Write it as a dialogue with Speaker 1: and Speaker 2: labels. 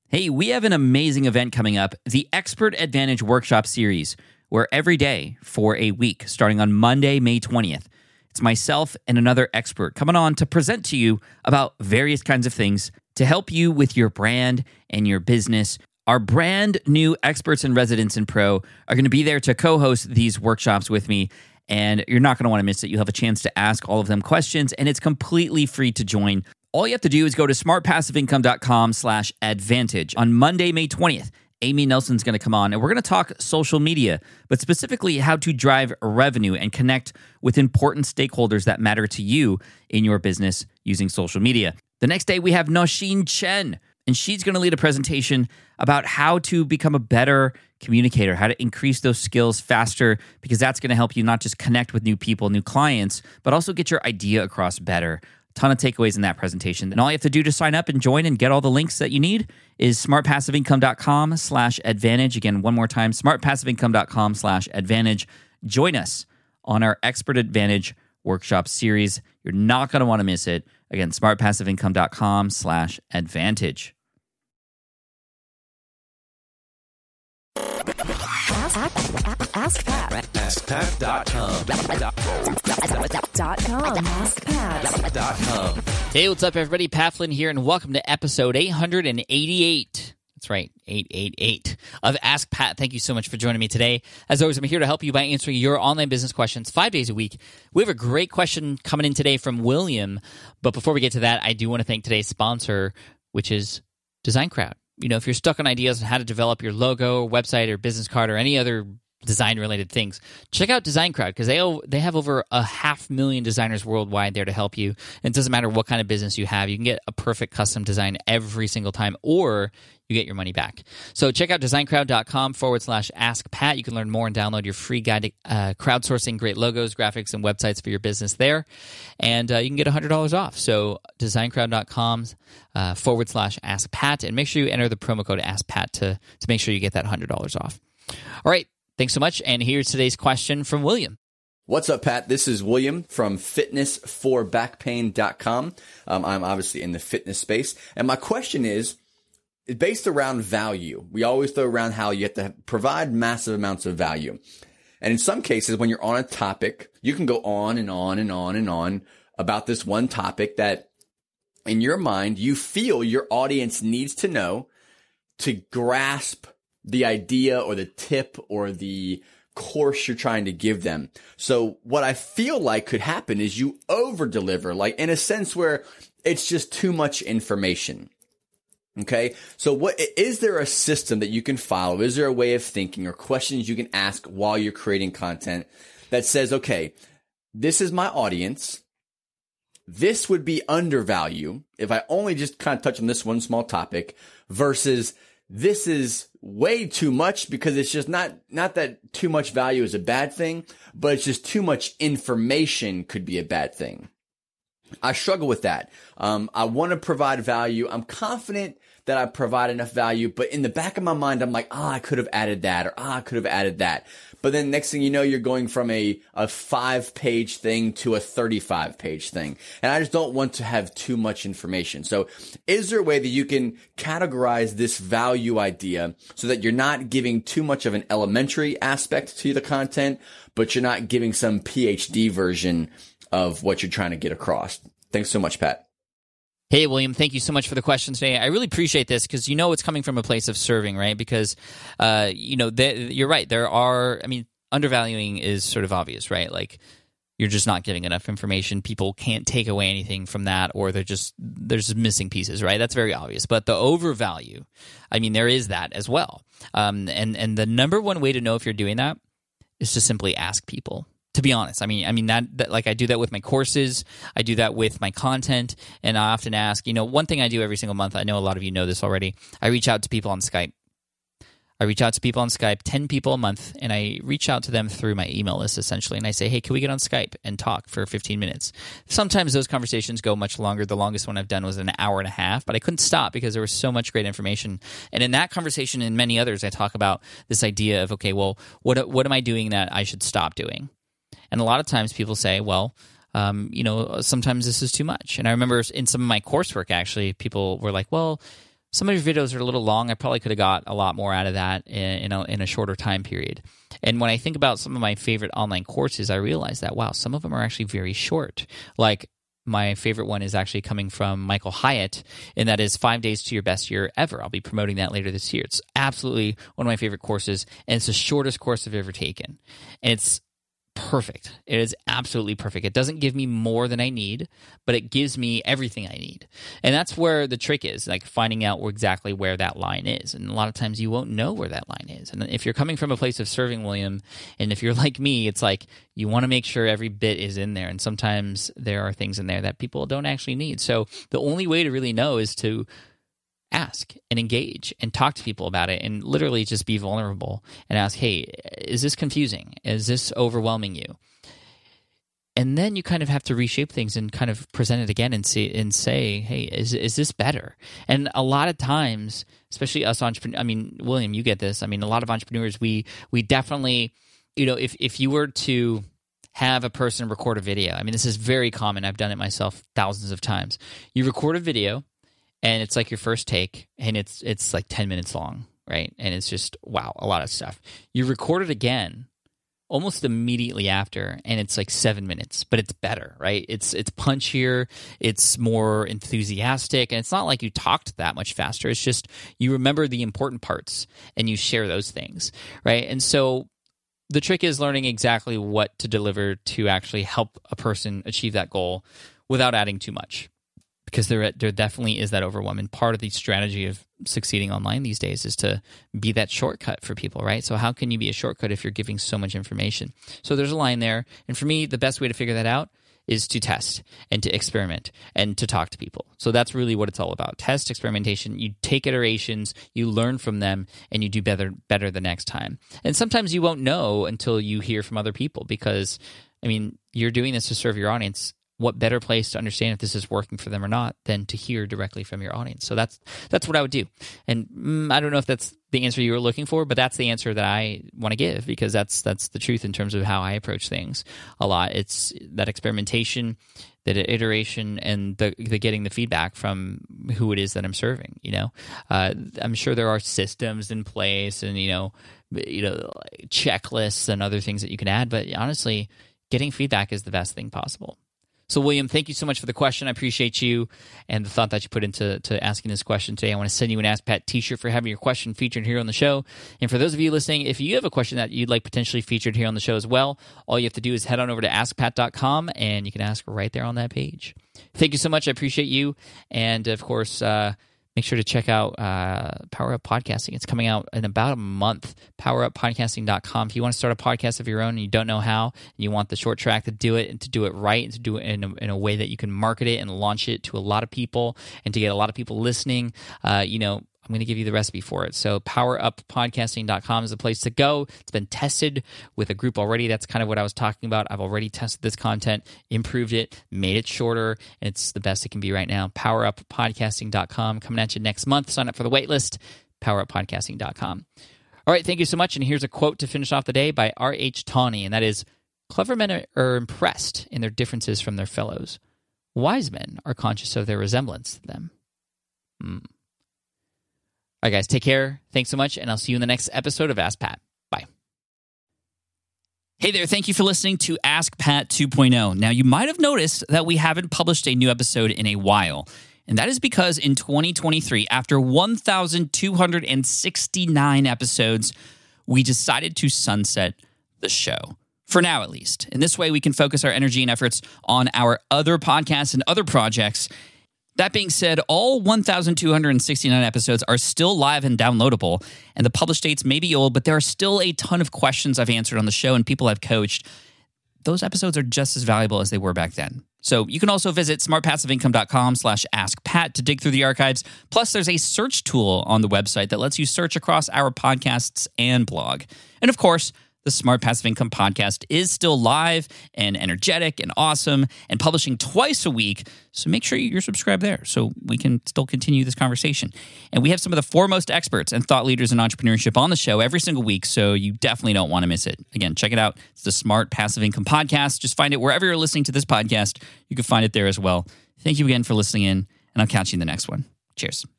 Speaker 1: Hey, we have an amazing event coming up, the Expert Advantage Workshop Series, where every day for a week, starting on Monday, May 20th, it's myself and another expert coming on to present to you about various kinds of things to help you with your brand and your business. Our brand new experts and residents in Pro are going to be there to co-host these workshops with me, and you're not going to want to miss it. You'll have a chance to ask all of them questions, and it's completely free to join. All you have to do is go to smartpassiveincome.com/advantage. On Monday, May 20th, Amy Nelson's going to come on, and we're going to talk social media, but specifically how to drive revenue and connect with important stakeholders that matter to you in your business using social media. The next day, we have Nosheen Chen, and she's going to lead a presentation about how to become a better communicator, how to increase those skills faster, because that's going to help you not just connect with new people, new clients, but also get your idea across better. Ton of takeaways in that presentation. And all you have to do to sign up and join and get all the links that you need is smartpassiveincome.com/advantage. Again, one more time, smartpassiveincome.com/advantage. Join us on our Expert Advantage Workshop Series. You're not going to want to miss it. Again, smartpassiveincome.com/advantage.
Speaker 2: Ask Pat.
Speaker 3: AskPat.com.
Speaker 2: AskPat.com.
Speaker 1: Hey, what's up, everybody? Pat Flynn here, and welcome to episode 888. That's right, 888 of Ask Pat. Thank you so much for joining me today. As always, I'm here to help you by answering your online business questions 5 days a week. We have a great question coming in today from William, but before we get to that, I do want to thank today's sponsor, which is Design Crowd. You know, if you're stuck on ideas on how to develop your logo, website, or business card, or any other design-related things, check out Design Crowd, because they have over 500,000 designers worldwide there to help you. And it doesn't matter what kind of business you have. You can get a perfect custom design every single time, or you get your money back. So check out designcrowd.com/askpat. You can learn more and download your free guide to crowdsourcing great logos, graphics, and websites for your business there. And you can get $100 off. So designcrowd.com/askpat. And make sure you enter the promo code AskPat to make sure you get that $100 off. All right. Thanks so much. And here's today's question from William.
Speaker 3: What's up, Pat? This is William from fitnessforbackpain.com. I'm obviously in the fitness space. And my question is based around value. We always throw around how you have to provide massive amounts of value. And in some cases, when you're on a topic, you can go on and on and on and on about this one topic that in your mind, you feel your audience needs to know to grasp the idea or the tip or the course you're trying to give them. So what I feel like could happen is you over deliver, like in a sense where it's just too much information. Okay. So is there a system that you can follow? Is there a way of thinking or questions you can ask while you're creating content that says, okay, this is my audience. This would be undervalue if I only just kind of touch on this one small topic versus this is way too much, because it's just not that too much value is a bad thing, but it's just too much information could be a bad thing. I struggle with that. I want to provide value. I'm confident that I provide enough value, but in the back of my mind, I'm like, I could have added that, or I could have added that. But then next thing you know, you're going from a 5-page thing to a 35-page thing. And I just don't want to have too much information. So is there a way that you can categorize this value idea so that you're not giving too much of an elementary aspect to the content, but you're not giving some PhD version of what you're trying to get across? Thanks so much, Pat.
Speaker 1: Hey, William, thank you so much for the question today. I really appreciate this because it's coming from a place of serving, right? Because, you're right. Undervaluing is sort of obvious, right? Like, you're just not giving enough information. People can't take away anything from that, or there's just missing pieces, right? That's very obvious. But the overvalue, there is that as well. And the number one way to know if you're doing that is to simply ask people. To be honest, that like I do that with my courses, I do that with my content, and I often ask, one thing I do every single month, I know a lot of you know this already, I reach out to people on Skype. 10 people a month, and I reach out to them through my email list, essentially, and I say, hey, can we get on Skype and talk for 15 minutes? Sometimes those conversations go much longer. The longest one I've done was an hour and a half, but I couldn't stop because there was so much great information. And in that conversation and many others, I talk about this idea of, okay, well, what am I doing that I should stop doing? And a lot of times people say, well, sometimes this is too much. And I remember in some of my coursework, actually, people were like, well, some of your videos are a little long. I probably could have got a lot more out of that in a shorter time period. And when I think about some of my favorite online courses, I realize that, wow, some of them are actually very short. Like my favorite one is actually coming from Michael Hyatt, and that is 5 Days to Your Best Year Ever. I'll be promoting that later this year. It's absolutely one of my favorite courses, and it's the shortest course I've ever taken. And it's perfect. It is absolutely perfect. It doesn't give me more than I need, but it gives me everything I need. And that's where the trick is, like finding out exactly where that line is. And a lot of times you won't know where that line is. And if you're coming from a place of serving, William, and if you're like me, it's like you want to make sure every bit is in there. And sometimes there are things in there that people don't actually need. So the only way to really know is to ask and engage and talk to people about it, and literally just be vulnerable and ask, hey, is this confusing? Is this overwhelming you? And then you kind of have to reshape things and kind of present it again and say, hey, is this better? And a lot of times, especially us entrepreneurs, I mean, William, you get this. I mean, a lot of entrepreneurs, we definitely, if you were to have a person record a video, I mean, this is very common. I've done it myself thousands of times. You record a video, and it's like your first take, and it's like 10 minutes long, right? And it's just, wow, a lot of stuff. You record it again almost immediately after, and it's like 7 minutes, but it's better, right? It's punchier, it's more enthusiastic, and it's not like you talked that much faster. It's just you remember the important parts, and you share those things, right? And so the trick is learning exactly what to deliver to actually help a person achieve that goal without adding too much. Because there definitely is that overwhelm. And part of the strategy of succeeding online these days is to be that shortcut for people, right? So how can you be a shortcut if you're giving so much information? So there's a line there. And for me, the best way to figure that out is to test and to experiment and to talk to people. So that's really what it's all about. Test, experimentation. You take iterations, you learn from them, and you do better the next time. And sometimes you won't know until you hear from other people because, I mean, you're doing this to serve your audience. What better place to understand if this is working for them or not than to hear directly from your audience? So that's what I would do. And I don't know if that's the answer you were looking for, but that's the answer that I want to give because that's the truth in terms of how I approach things a lot. It's that experimentation, that iteration, and the getting the feedback from who it is that I'm serving. I'm sure there are systems in place and checklists and other things that you can add, but honestly, getting feedback is the best thing possible. So, William, thank you so much for the question. I appreciate you and the thought that you put into asking this question today. I want to send you an Ask Pat t-shirt for having your question featured here on the show. And for those of you listening, if you have a question that you'd like potentially featured here on the show as well, all you have to do is head on over to askpat.com, and you can ask right there on that page. Thank you so much. I appreciate you. And, of course, make sure to check out Power Up Podcasting. It's coming out in about a month, poweruppodcasting.com. If you want to start a podcast of your own and you don't know how, and you want the short track to do it and to do it right and to do it in a way that you can market it and launch it to a lot of people and to get a lot of people listening, I'm going to give you the recipe for it. So poweruppodcasting.com is the place to go. It's been tested with a group already. That's kind of what I was talking about. I've already tested this content, improved it, made it shorter, and it's the best it can be right now. Poweruppodcasting.com. Coming at you next month. Sign up for the waitlist. Poweruppodcasting.com. All right, thank you so much. And here's a quote to finish off the day by R.H. Tawney, and that is, "Clever men are impressed in their differences from their fellows. Wise men are conscious of their resemblance to them." All right, guys, take care. Thanks so much, and I'll see you in the next episode of Ask Pat. Bye. Hey there, thank you for listening to Ask Pat 2.0. Now, you might have noticed that we haven't published a new episode in a while, and that is because in 2023, after 1,269 episodes, we decided to sunset the show. For now, at least. In this way, we can focus our energy and efforts on our other podcasts and other projects. That being said, all 1,269 episodes are still live and downloadable, and the published dates may be old, but there are still a ton of questions I've answered on the show and people I've coached. Those episodes are just as valuable as they were back then. So you can also visit smartpassiveincome.com/askpat to dig through the archives. Plus, there's a search tool on the website that lets you search across our podcasts and blog. And of course, the Smart Passive Income podcast is still live and energetic and awesome and publishing twice a week. So make sure you're subscribed there so we can still continue this conversation. And we have some of the foremost experts and thought leaders in entrepreneurship on the show every single week, so you definitely don't want to miss it. Again, check it out. It's the Smart Passive Income podcast. Just find it wherever you're listening to this podcast. You can find it there as well. Thank you again for listening in, and I'll catch you in the next one. Cheers.